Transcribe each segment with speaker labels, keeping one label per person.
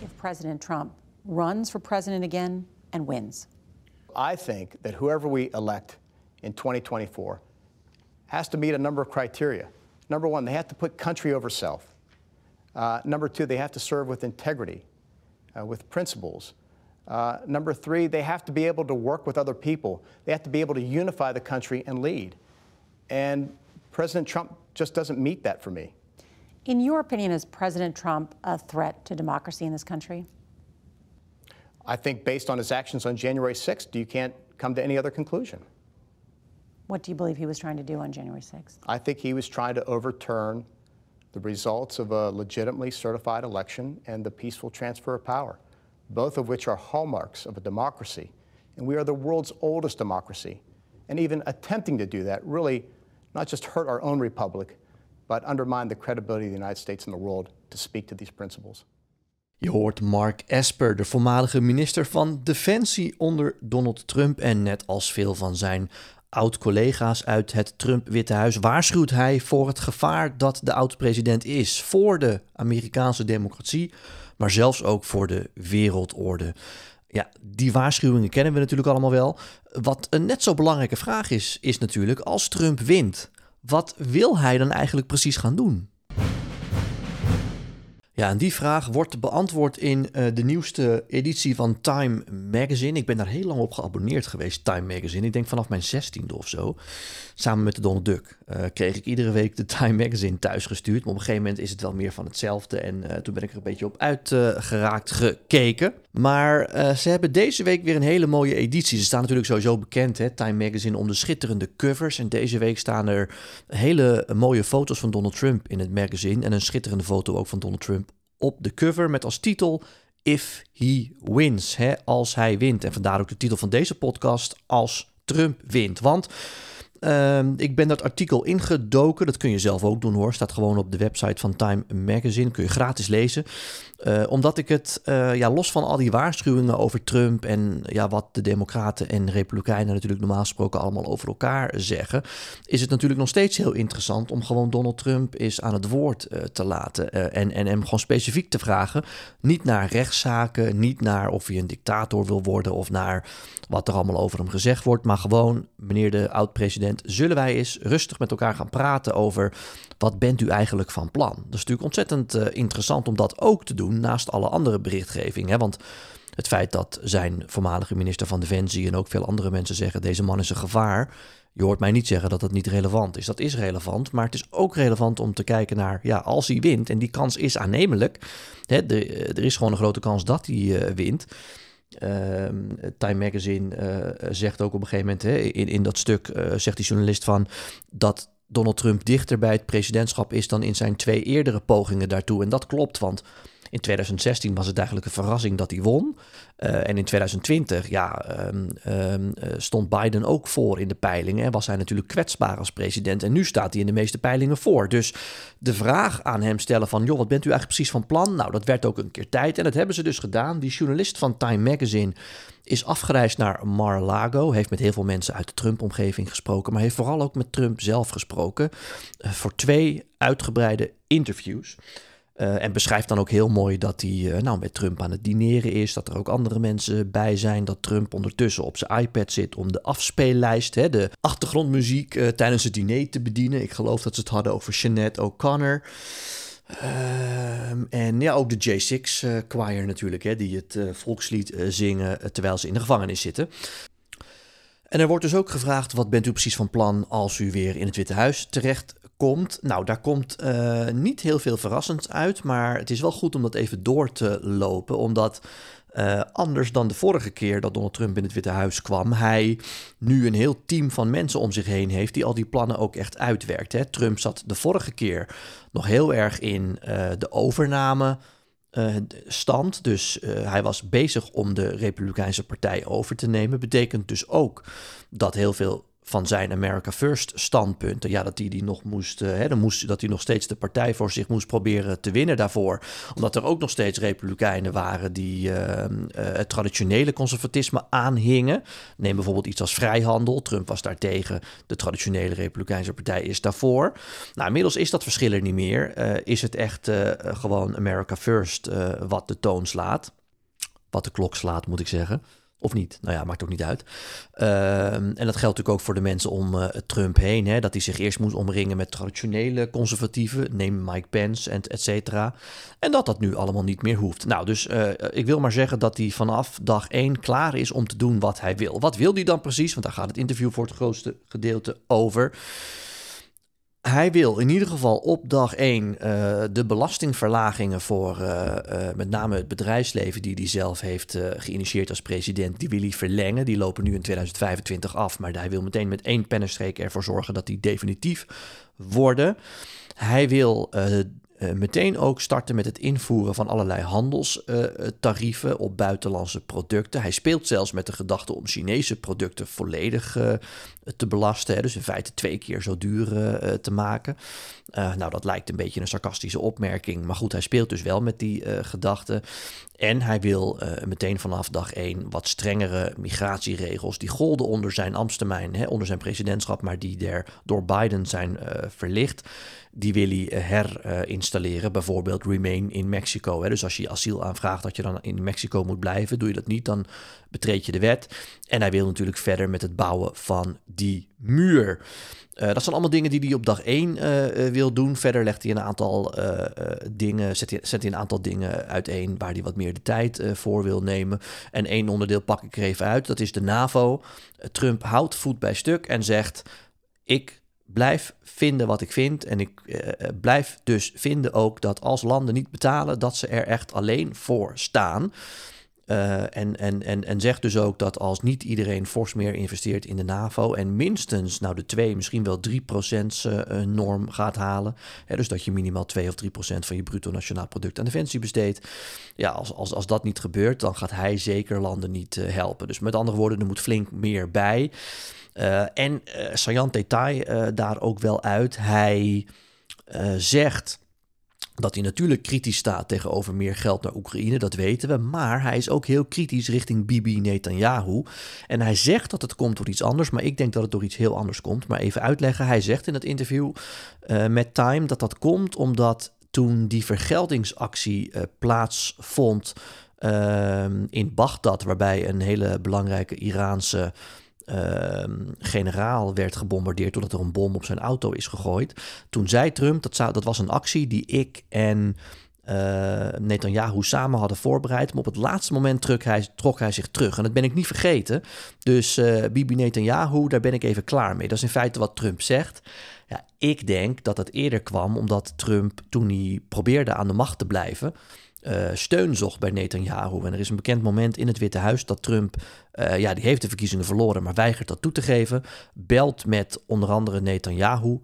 Speaker 1: if President Trump runs for president again and wins?
Speaker 2: I think that whoever we elect in 2024 has to meet a number of criteria. Number one, they have to put country over self. Number two, they have to serve with integrity, with principles. Number three, they have to be able to work with other people. They have to be able to unify the country and lead. And President Trump just doesn't meet that for me.
Speaker 1: In your opinion, is President Trump a threat to democracy in this country?
Speaker 2: I think based on his actions on January 6th, you can't come to any other conclusion.
Speaker 1: What do you believe he was trying to do on January 6th?
Speaker 2: I think he was trying to overturn the results of a legitimately certified election and the peaceful transfer of power, both of which are hallmarks of a democracy. And we are the world's oldest democracy. And even attempting to do that really not just hurt our own republic, but undermine the credibility of the United States in the world to speak to these principles.
Speaker 3: Je hoort Mark Esper, de voormalige minister van Defensie onder Donald Trump. En net als veel van zijn oud-collega's uit het Trump-Witte Huis waarschuwt hij voor het gevaar dat de oud-president is voor de Amerikaanse democratie, maar zelfs ook voor de wereldorde. Ja, die waarschuwingen kennen we natuurlijk allemaal wel. Wat een net zo belangrijke vraag is natuurlijk, als Trump wint, wat wil hij dan eigenlijk precies gaan doen? Ja, en die vraag wordt beantwoord in de nieuwste editie van Time Magazine. Ik ben daar heel lang op geabonneerd geweest, Time Magazine. Ik denk vanaf mijn 16e of zo. Samen met de Donald Duck kreeg ik iedere week de Time Magazine thuisgestuurd. Maar op een gegeven moment is het wel meer van hetzelfde. En toen ben ik er een beetje op uitgeraakt gekeken. Maar ze hebben deze week weer een hele mooie editie. Ze staan natuurlijk sowieso bekend, hè, Time Magazine, om de schitterende covers. En deze week staan er hele mooie foto's van Donald Trump in het magazine. En een schitterende foto ook van Donald Trump op de cover met als titel If He Wins, hè, als hij wint. En vandaar ook de titel van deze podcast, Als Trump wint. Want ik ben dat artikel ingedoken. Dat kun je zelf ook doen hoor. Staat gewoon op de website van Time Magazine. Kun je gratis lezen. Omdat ik het, los van al die waarschuwingen over Trump en wat de Democraten en Republikeinen natuurlijk normaal gesproken allemaal over elkaar zeggen, is het natuurlijk nog steeds heel interessant om gewoon Donald Trump eens aan het woord te laten. En hem gewoon specifiek te vragen. Niet naar rechtszaken, niet naar of hij een dictator wil worden of naar wat er allemaal over hem gezegd wordt. Maar gewoon, meneer de oud-president, zullen wij eens rustig met elkaar gaan praten over wat bent u eigenlijk van plan? Dat is natuurlijk ontzettend interessant om dat ook te doen naast alle andere berichtgeving. Hè? Want het feit dat zijn voormalige minister van Defensie en ook veel andere mensen zeggen deze man is een gevaar. Je hoort mij niet zeggen dat dat niet relevant is. Dat is relevant, maar het is ook relevant om te kijken naar, als hij wint, en die kans is aannemelijk. Hè, er is gewoon een grote kans dat hij wint. Time Magazine zegt ook op een gegeven moment, hè, in dat stuk zegt die journalist van dat Donald Trump dichter bij het presidentschap is dan in zijn 2 eerdere pogingen daartoe. En dat klopt, want in 2016 was het eigenlijk een verrassing dat hij won. En in 2020 stond Biden ook voor in de peilingen. En was hij natuurlijk kwetsbaar als president. En nu staat hij in de meeste peilingen voor. Dus de vraag aan hem stellen van, wat bent u eigenlijk precies van plan? Nou, dat werd ook een keer tijd. En dat hebben ze dus gedaan. Die journalist van Time Magazine is afgereisd naar Mar-a-Lago. Heeft met heel veel mensen uit de Trump-omgeving gesproken. Maar heeft vooral ook met Trump zelf gesproken. Voor 2 uitgebreide interviews. En beschrijft dan ook heel mooi dat hij met Trump aan het dineren is. Dat er ook andere mensen bij zijn. Dat Trump ondertussen op zijn iPad zit om de afspeellijst, de achtergrondmuziek tijdens het diner te bedienen. Ik geloof dat ze het hadden over Sinead O'Connor. En ook de J6 Choir natuurlijk, die het volkslied zingen terwijl ze in de gevangenis zitten. En er wordt dus ook gevraagd, wat bent u precies van plan als u weer in het Witte Huis terecht komt? Nou, daar komt niet heel veel verrassends uit, maar het is wel goed om dat even door te lopen, omdat anders dan de vorige keer dat Donald Trump in het Witte Huis kwam, hij nu een heel team van mensen om zich heen heeft die al die plannen ook echt uitwerkt. Hè. Trump zat de vorige keer nog heel erg in de overname stand. Dus hij was bezig om de Republikeinse partij over te nemen. Betekent dus ook dat heel veel van zijn America First standpunten. Ja, dat hij die nog moest, dat hij nog steeds de partij voor zich moest proberen te winnen daarvoor. Omdat er ook nog steeds republikeinen waren die het traditionele conservatisme aanhingen. Neem bijvoorbeeld iets als vrijhandel. Trump was daartegen. De traditionele Republikeinse partij is daarvoor. Nou, inmiddels is dat verschil er niet meer. Is het echt gewoon America First wat de toon slaat. Wat de klok slaat, moet ik zeggen. Of niet? Nou ja, maakt ook niet uit. En dat geldt natuurlijk ook voor de mensen om Trump heen. Hè, dat hij zich eerst moest omringen met traditionele conservatieven. Neem Mike Pence en et cetera. En dat nu allemaal niet meer hoeft. Nou, dus ik wil maar zeggen dat hij vanaf dag 1 klaar is om te doen wat hij wil. Wat wil hij dan precies? Want daar gaat het interview voor het grootste gedeelte over. Hij wil in ieder geval op dag 1 de belastingverlagingen voor met name het bedrijfsleven die hij zelf heeft geïnitieerd als president, die wil hij verlengen. Die lopen nu in 2025 af, maar hij wil meteen met 1 pennenstreek ervoor zorgen dat die definitief worden. Hij wil meteen ook starten met het invoeren van allerlei handelstarieven op buitenlandse producten. Hij speelt zelfs met de gedachte om Chinese producten volledig te belasten. Hè, dus in feite 2 keer zo duur te maken. Nou, dat lijkt een beetje een sarcastische opmerking. Maar goed, hij speelt dus wel met die gedachte. En hij wil meteen vanaf dag 1 wat strengere migratieregels. Die golden onder zijn ambtstermijn, onder zijn presidentschap, maar die door Biden zijn verlicht. Die wil hij herinstalleren, bijvoorbeeld Remain in Mexico. Hè. Dus als je asiel aanvraagt dat je dan in Mexico moet blijven, doe je dat niet, dan betreed je de wet. En hij wil natuurlijk verder met het bouwen van die muur. Dat zijn allemaal dingen die hij op dag 1 wil doen. Verder legt hij een aantal dingen, zet hij een aantal dingen uiteen waar hij wat meer de tijd voor wil nemen. En 1 onderdeel pak ik er even uit, dat is de NAVO. Trump houdt voet bij stuk en zegt: ik blijf vinden wat ik vind. En ik blijf dus vinden ook dat als landen niet betalen, dat ze er echt alleen voor staan. En zegt dus ook dat als niet iedereen fors meer investeert in de NAVO en minstens de 2, misschien wel 3% norm gaat halen. Hè, dus dat je minimaal 2 of 3% van je bruto nationaal product aan defensie besteedt. Ja, als dat niet gebeurt, dan gaat hij zeker landen niet helpen. Dus met andere woorden, er moet flink meer bij. Saillant detail daar ook wel uit. Hij zegt dat hij natuurlijk kritisch staat tegenover meer geld naar Oekraïne, dat weten we. Maar hij is ook heel kritisch richting Bibi Netanyahu. En hij zegt dat het komt door iets anders, maar ik denk dat het door iets heel anders komt. Maar even uitleggen, hij zegt in het interview met Time dat komt omdat toen die vergeldingsactie plaatsvond in Bagdad, waarbij een hele belangrijke Iraanse generaal werd gebombardeerd doordat er een bom op zijn auto is gegooid. Toen zei Trump, dat was een actie die ik en Netanyahu samen hadden voorbereid, maar op het laatste moment trok hij zich terug. En dat ben ik niet vergeten. Dus Bibi Netanyahu, daar ben ik even klaar mee. Dat is in feite wat Trump zegt. Ja, ik denk dat het eerder kwam omdat Trump, toen hij probeerde aan de macht te blijven, steun zocht bij Netanyahu. En er is een bekend moment in het Witte Huis dat Trump, die heeft de verkiezingen verloren, maar weigert dat toe te geven. Belt met onder andere Netanyahu.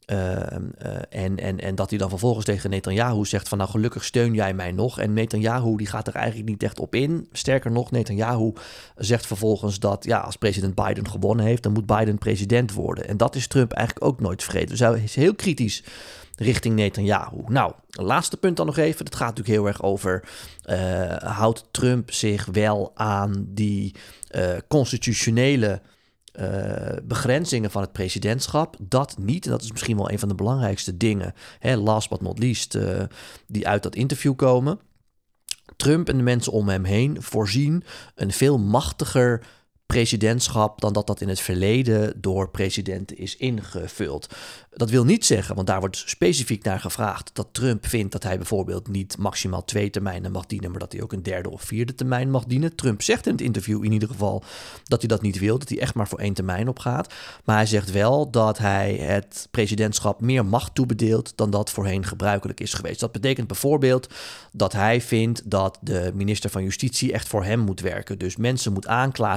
Speaker 3: En dat hij dan vervolgens tegen Netanyahu zegt van gelukkig steun jij mij nog. En Netanyahu die gaat er eigenlijk niet echt op in. Sterker nog, Netanyahu zegt vervolgens dat als president Biden gewonnen heeft, dan moet Biden president worden. En dat is Trump eigenlijk ook nooit vergeten. Dus hij is heel kritisch richting Netanyahu. Nou, laatste punt dan nog even. Het gaat natuurlijk heel erg over, houdt Trump zich wel aan die constitutionele begrenzingen van het presidentschap? Dat niet. En dat is misschien wel een van de belangrijkste dingen, last but not least, die uit dat interview komen. Trump en de mensen om hem heen voorzien een veel machtiger presidentschap dan dat in het verleden door presidenten is ingevuld. Dat wil niet zeggen, want daar wordt specifiek naar gevraagd, dat Trump vindt dat hij bijvoorbeeld niet maximaal 2 termijnen mag dienen, maar dat hij ook een 3e of 4e termijn mag dienen. Trump zegt in het interview in ieder geval dat hij dat niet wil, dat hij echt maar voor 1 termijn opgaat. Maar hij zegt wel dat hij het presidentschap meer macht toebedeelt dan dat voorheen gebruikelijk is geweest. Dat betekent bijvoorbeeld dat hij vindt dat de minister van Justitie echt voor hem moet werken. Dus mensen moet aanklagen waarvan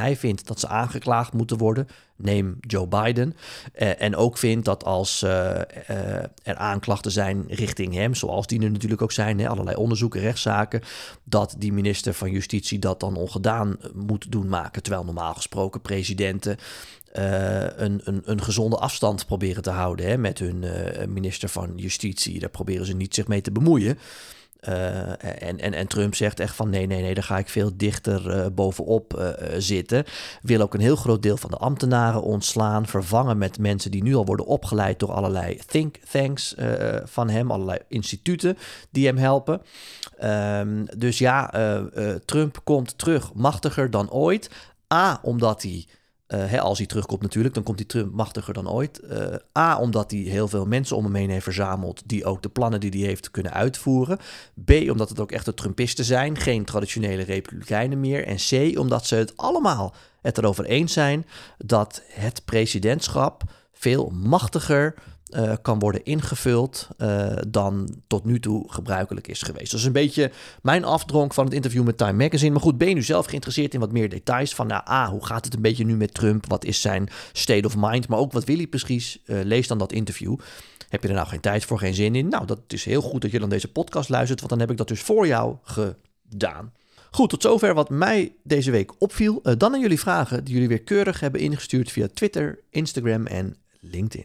Speaker 3: hij vindt dat ze aangeklaagd moeten worden. Neem Joe Biden. En ook vindt dat als er aanklachten zijn richting hem, zoals die er natuurlijk ook zijn, allerlei onderzoeken, rechtszaken, dat die minister van Justitie dat dan ongedaan moet doen maken. Terwijl normaal gesproken presidenten een gezonde afstand proberen te houden met hun minister van Justitie. Daar proberen ze niet zich mee te bemoeien. En Trump zegt echt van nee, daar ga ik veel dichter bovenop zitten. Wil ook een heel groot deel van de ambtenaren ontslaan, vervangen met mensen die nu al worden opgeleid door allerlei think tanks van hem, allerlei instituten die hem helpen. Dus ja, Trump komt terug machtiger dan ooit. Omdat hij als hij terugkomt natuurlijk, dan komt hij Trump machtiger dan ooit. Omdat hij heel veel mensen om hem heen heeft verzameld die ook de plannen die hij heeft kunnen uitvoeren. B, omdat het ook echte Trumpisten zijn, geen traditionele republikeinen meer. En C, omdat ze het allemaal erover eens zijn dat het presidentschap veel machtiger kan worden ingevuld dan tot nu toe gebruikelijk is geweest. Dat is een beetje mijn afdronk van het interview met Time Magazine. Maar goed, ben je nu zelf geïnteresseerd in wat meer details van hoe gaat het een beetje nu met Trump? Wat is zijn state of mind? Maar ook wat wil hij precies? Lees dan dat interview. Heb je er nou geen tijd voor, geen zin in? Nou, dat is heel goed dat je dan deze podcast luistert, want dan heb ik dat dus voor jou gedaan. Goed, tot zover wat mij deze week opviel. Dan aan jullie vragen die jullie weer keurig hebben ingestuurd via Twitter, Instagram en LinkedIn.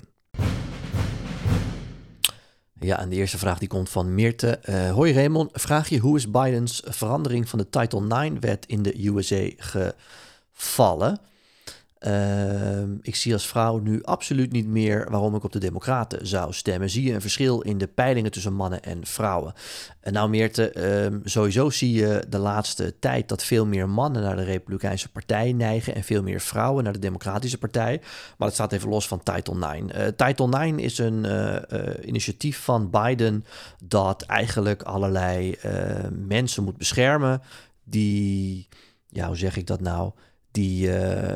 Speaker 3: Ja, en de eerste vraag die komt van Meerte. Hoi Raymond, vraag je hoe is Bidens verandering van de Title IX-wet in de USA gevallen? Ik zie als vrouw nu absoluut niet meer waarom ik op de Democraten zou stemmen. Zie je een verschil in de peilingen tussen mannen en vrouwen? Nou Meerte, sowieso zie je de laatste tijd dat veel meer mannen naar de Republikeinse Partij neigen en veel meer vrouwen naar de Democratische Partij. Maar dat staat even los van Title IX. Title IX is een initiatief van Biden dat eigenlijk allerlei mensen moet beschermen die, hoe zeg ik dat nou, die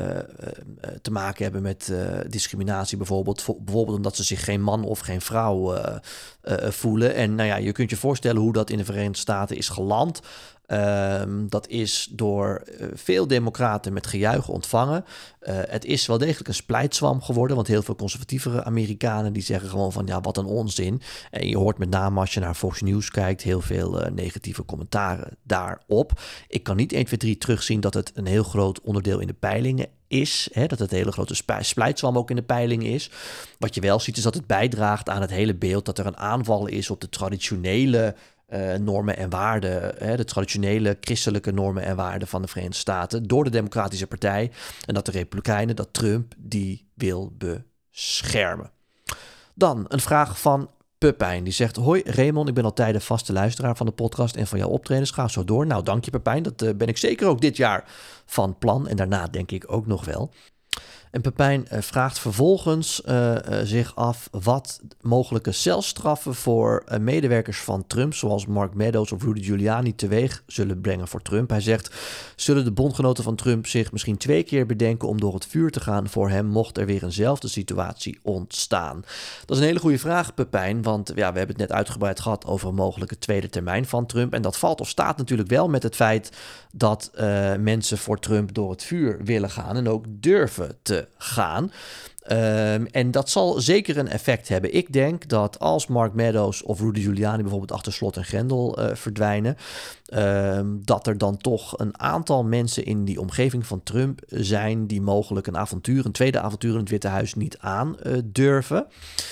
Speaker 3: te maken hebben met discriminatie bijvoorbeeld omdat ze zich geen man of geen vrouw voelen. En je kunt je voorstellen hoe dat in de Verenigde Staten is geland. Dat is door veel democraten met gejuich ontvangen. Het is wel degelijk een splijtswam geworden, want heel veel conservatievere Amerikanen die zeggen gewoon van wat een onzin. En je hoort met name als je naar Fox News kijkt heel veel negatieve commentaren daarop. Ik kan niet 1, 2, 3 terugzien dat het een heel groot onderdeel in de peilingen is, dat het een hele grote splijtswam ook in de peiling is. Wat je wel ziet is dat het bijdraagt aan het hele beeld dat er een aanval is op de traditionele normen en waarden, de traditionele christelijke normen en waarden van de Verenigde Staten door de Democratische Partij en dat de Republikeinen, dat Trump die wil beschermen. Dan een vraag van Pepijn, die zegt: hoi Raymond, ik ben al tijden vaste luisteraar van de podcast en van jouw optredens. Ga zo door. Nou, dank je Pepijn, dat ben ik zeker ook dit jaar van plan en daarna denk ik ook nog wel. En Pepijn vraagt vervolgens zich af wat mogelijke celstraffen voor medewerkers van Trump, zoals Mark Meadows of Rudy Giuliani, teweeg zullen brengen voor Trump. Hij zegt: zullen de bondgenoten van Trump zich misschien 2 keer bedenken om door het vuur te gaan voor hem, mocht er weer eenzelfde situatie ontstaan? Dat is een hele goede vraag, Pepijn, want we hebben het net uitgebreid gehad over een mogelijke tweede termijn van Trump. En dat valt of staat natuurlijk wel met het feit dat mensen voor Trump door het vuur willen gaan en ook durven te gaan. En dat zal zeker een effect hebben. Ik denk dat als Mark Meadows of Rudy Giuliani bijvoorbeeld achter slot en grendel verdwijnen, dat er dan toch een aantal mensen in die omgeving van Trump zijn die mogelijk een tweede avontuur in het Witte Huis niet aan durven.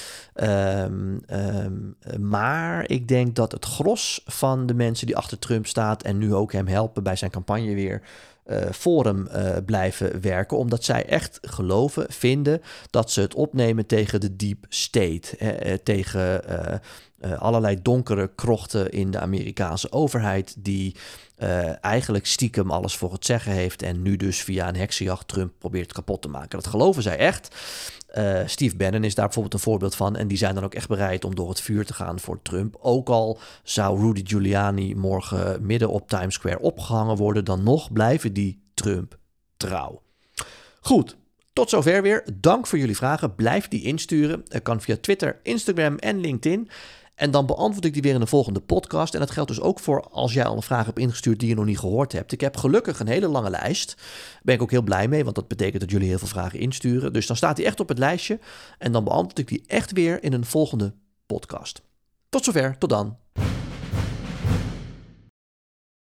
Speaker 3: Maar ik denk dat het gros van de mensen die achter Trump staat en nu ook hem helpen bij zijn campagne weer voor hem blijven werken, omdat zij echt vinden dat ze het opnemen tegen de deep state, tegen allerlei donkere krochten in de Amerikaanse overheid die eigenlijk stiekem alles voor het zeggen heeft en nu dus via een heksenjacht Trump probeert kapot te maken. Dat geloven zij echt. Steve Bannon is daar bijvoorbeeld een voorbeeld van en die zijn dan ook echt bereid om door het vuur te gaan voor Trump. Ook al zou Rudy Giuliani morgen midden op Times Square opgehangen worden, dan nog blijven die Trump trouw. Goed, tot zover weer. Dank voor jullie vragen. Blijf die insturen. Dat kan via Twitter, Instagram en LinkedIn. En dan beantwoord ik die weer in de volgende podcast. En dat geldt dus ook voor als jij al een vraag hebt ingestuurd die je nog niet gehoord hebt. Ik heb gelukkig een hele lange lijst. Daar ben ik ook heel blij mee, want dat betekent dat jullie heel veel vragen insturen. Dus dan staat die echt op het lijstje. En dan beantwoord ik die echt weer in een volgende podcast. Tot zover, tot dan.